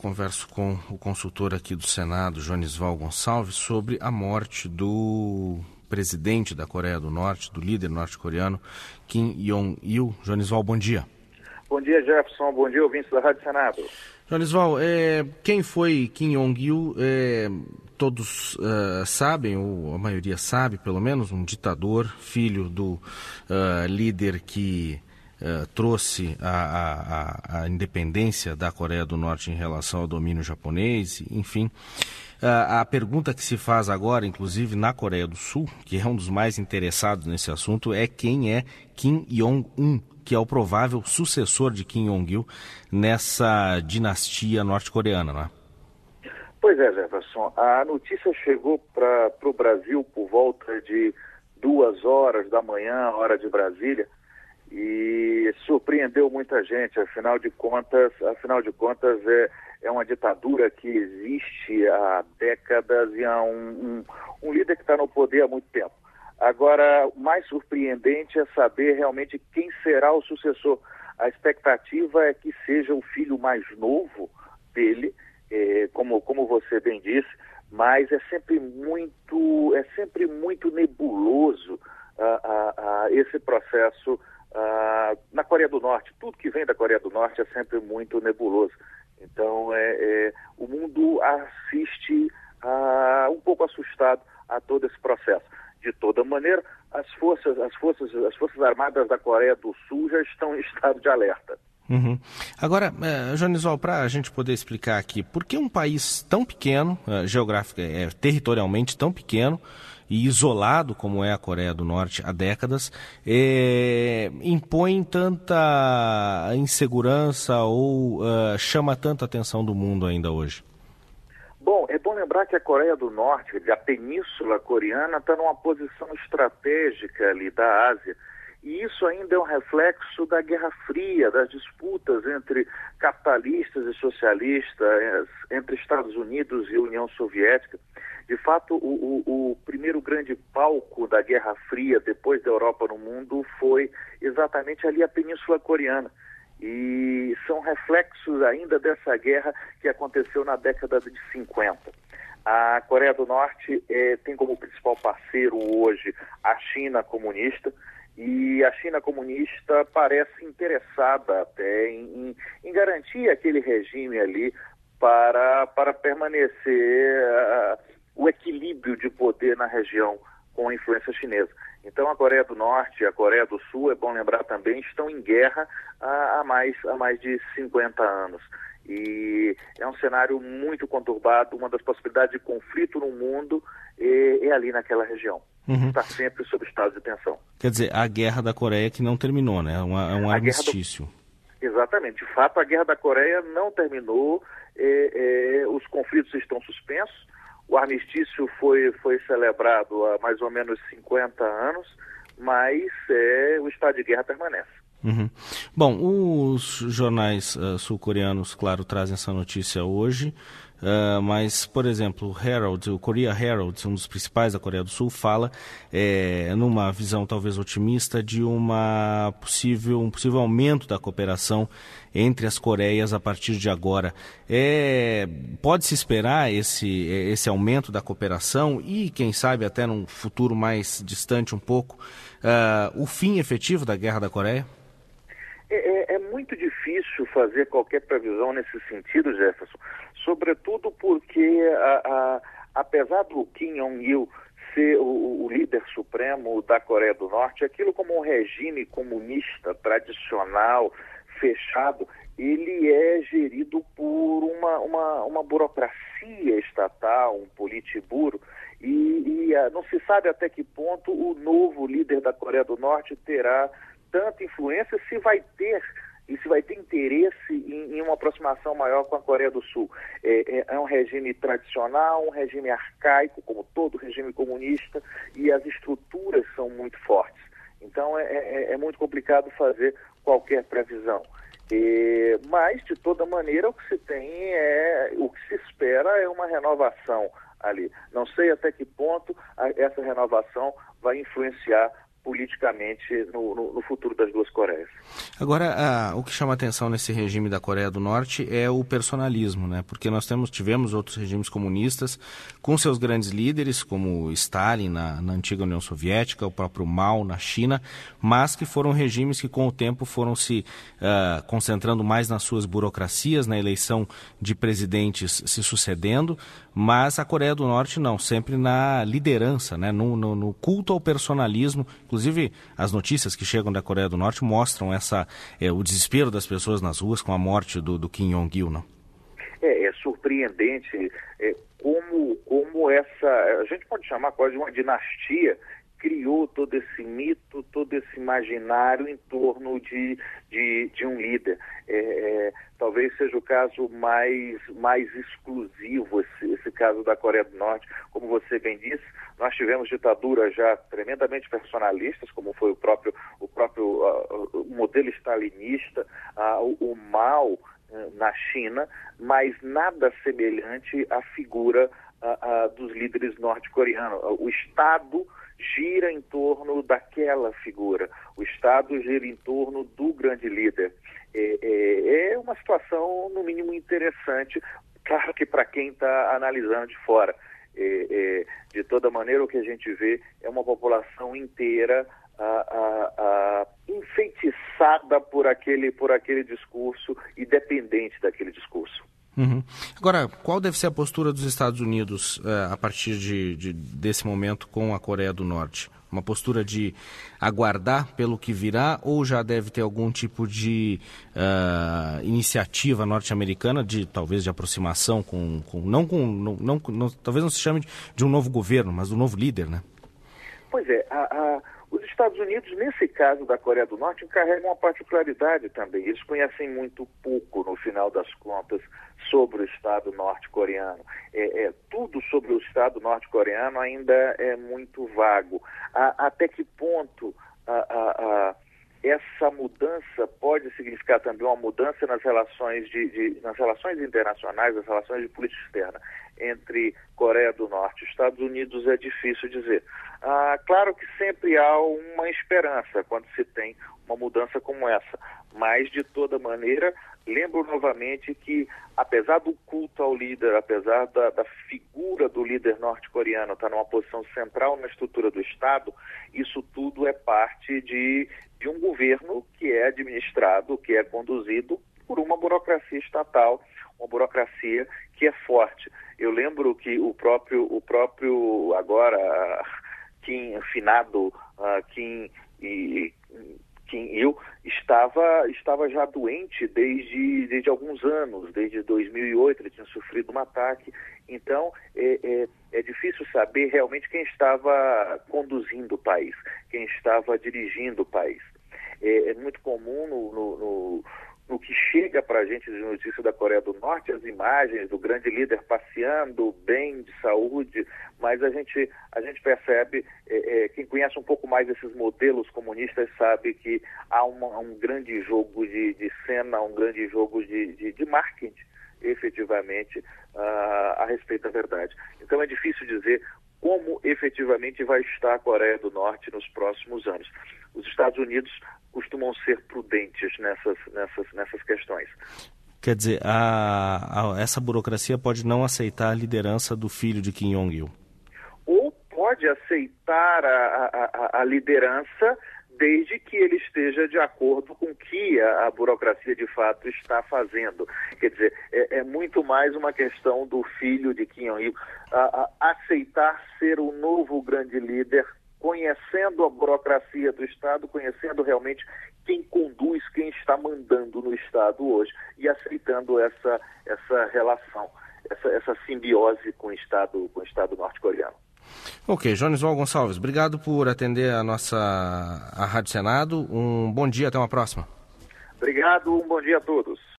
converso com o consultor aqui do Senado, Jonisval Gonçalves, sobre a morte do presidente da Coreia do Norte, do líder norte-coreano, Kim Jong-il. Jonisval, bom dia. Bom dia, Jefferson. Bom dia, ouvintes da Rádio Senado. Jonisval, quem foi Kim Jong-il? Todos sabem, ou a maioria sabe, pelo menos, um ditador, filho do líder que trouxe a independência da Coreia do Norte em relação ao domínio japonês, enfim. A pergunta que se faz agora, inclusive na Coreia do Sul, que é um dos mais interessados nesse assunto, é quem é Kim Jong-un, que é o provável sucessor de Kim Jong-il nessa dinastia norte-coreana, não é? Pois é, Jefferson. A notícia chegou para o Brasil por volta de 2h da manhã, hora de Brasília, e surpreendeu muita gente. Afinal de contas é uma ditadura que existe há décadas e há um líder que está no poder há muito tempo. Agora, o mais surpreendente é saber realmente quem será o sucessor. A expectativa é que seja o filho mais novo dele, como você bem disse, mas é sempre muito nebuloso esse processo na Coreia do Norte. Tudo que vem da Coreia do Norte é sempre muito nebuloso. Então, o mundo assiste um pouco assustado a todo esse processo. De toda maneira, as forças armadas da Coreia do Sul já estão em estado de alerta. Uhum. Agora, Jonisval, para a gente poder explicar aqui, por que um país tão pequeno, territorialmente tão pequeno e isolado como é a Coreia do Norte há décadas, impõe tanta insegurança ou chama tanta atenção do mundo ainda hoje? Bom, é bom lembrar que a Coreia do Norte, a Península Coreana, está numa posição estratégica ali da Ásia. E isso ainda é um reflexo da Guerra Fria, das disputas entre capitalistas e socialistas, entre Estados Unidos e União Soviética. De fato, o primeiro grande palco da Guerra Fria, depois da Europa no mundo, foi exatamente ali a Península Coreana. E são reflexos ainda dessa guerra que aconteceu na década de 50. A Coreia do Norte tem como principal parceiro hoje a China comunista, e a China comunista parece interessada até em garantir aquele regime ali para permanecer o equilíbrio de poder na região com a influência chinesa. Então a Coreia do Norte e a Coreia do Sul, é bom lembrar também, estão em guerra há mais de 50 anos. E é um cenário muito conturbado. Uma das possibilidades de conflito no mundo é ali naquela região. Uhum. Está sempre sob estado de tensão. Quer dizer, a guerra da Coreia que não terminou, né? É um armistício. Exatamente. De fato, a guerra da Coreia não terminou. Os conflitos estão suspensos. O armistício foi celebrado há mais ou menos 50 anos, mas o estado de guerra permanece. Uhum. Bom, os jornais sul-coreanos, claro, trazem essa notícia hoje, mas, por exemplo, o Korea Herald, um dos principais da Coreia do Sul, fala, numa visão talvez otimista, de um possível aumento da cooperação entre as Coreias a partir de agora. Pode-se esperar esse aumento da cooperação e, quem sabe, até num futuro mais distante um pouco, o fim efetivo da Guerra da Coreia? É muito difícil fazer qualquer previsão nesse sentido, Jefferson, sobretudo porque, apesar do Kim Jong-il ser o líder supremo da Coreia do Norte, aquilo como um regime comunista tradicional, fechado, ele é gerido por uma burocracia estatal, um politburo, e não se sabe até que ponto o novo líder da Coreia do Norte terá tanta influência, se vai ter interesse em uma aproximação maior com a Coreia do Sul. É um regime tradicional, um regime arcaico, como todo regime comunista, e as estruturas são muito fortes. Então é muito complicado fazer qualquer previsão. Mas, de toda maneira, o que se espera é uma renovação ali. Não sei até que ponto essa renovação vai influenciar politicamente no futuro das duas Coreias. Agora, o que chama atenção nesse regime da Coreia do Norte é o personalismo, né? Porque nós tivemos outros regimes comunistas com seus grandes líderes, como Stalin na antiga União Soviética, o próprio Mao na China, mas que foram regimes que com o tempo foram se concentrando mais nas suas burocracias, na eleição de presidentes se sucedendo, mas a Coreia do Norte não, sempre na liderança, né? No culto ao personalismo. Inclusive, as notícias que chegam da Coreia do Norte mostram o desespero das pessoas nas ruas com a morte do Kim Jong-il, não? É surpreendente como essa, a gente pode chamar quase de uma dinastia, criou todo esse mito, todo esse imaginário em torno de um líder. Talvez seja o caso mais exclusivo, esse caso da Coreia do Norte. Como você bem disse, nós tivemos ditaduras já tremendamente personalistas, como foi o próprio modelo stalinista, o Mao na China, mas nada semelhante à figura dos líderes norte-coreanos. O Estado gira em torno daquela figura, o Estado gira em torno do grande líder. É uma situação, no mínimo, interessante, claro que para quem está analisando de fora. De toda maneira, o que a gente vê é uma população inteira enfeitiçada por aquele discurso e dependente daquele discurso. Uhum. Agora, qual deve ser a postura dos Estados Unidos a partir desse momento com a Coreia do Norte? Uma postura de aguardar pelo que virá ou já deve ter algum tipo de iniciativa norte-americana, talvez de aproximação talvez não se chame de um novo governo, mas do novo líder, né? Pois é, os Estados Unidos, nesse caso da Coreia do Norte, encarregam uma particularidade também. Eles conhecem muito pouco, no final das contas, sobre o Estado norte-coreano. Tudo sobre o Estado norte-coreano ainda é muito vago. Até que ponto essa mudança pode significar também uma mudança nas relações nas relações internacionais, nas relações de política externa entre Coreia do Norte e Estados Unidos, é difícil dizer. Claro que sempre há uma esperança quando se tem uma mudança como essa, mas de toda maneira, lembro novamente que apesar do culto ao líder, apesar da figura do líder norte-coreano estar numa posição central na estrutura do Estado, isso tudo é parte de um governo que é administrado, que é conduzido por uma burocracia estatal, uma burocracia que é forte. Eu lembro que o próprio agora finado Kim Il estava já doente desde alguns anos, desde 2008 ele tinha sofrido um ataque. Então é difícil saber realmente quem estava conduzindo o país, quem estava dirigindo o país. É muito comum no que chega para a gente de notícia da Coreia do Norte, as imagens do grande líder passeando bem, de saúde, mas a gente percebe, quem conhece um pouco mais esses modelos comunistas sabe que há um grande jogo de cena, um grande jogo de marketing, efetivamente, a respeito da verdade. Então é difícil dizer como efetivamente vai estar a Coreia do Norte nos próximos anos. Os Estados Unidos costumam ser prudentes nessas questões. Quer dizer, essa burocracia pode não aceitar a liderança do filho de Kim Jong-il? Ou pode aceitar a liderança desde que ele esteja de acordo com o que a burocracia de fato está fazendo. Quer dizer, é muito mais uma questão do filho de Kim Jong-il aceitar ser o novo grande líder, conhecendo a burocracia do Estado, conhecendo realmente quem conduz, quem está mandando no Estado hoje e aceitando essa relação, essa simbiose com o Estado norte-coreano. Ok, Jonisval Gonçalves, obrigado por atender a Rádio Senado. Um bom dia, até uma próxima. Obrigado, um bom dia a todos.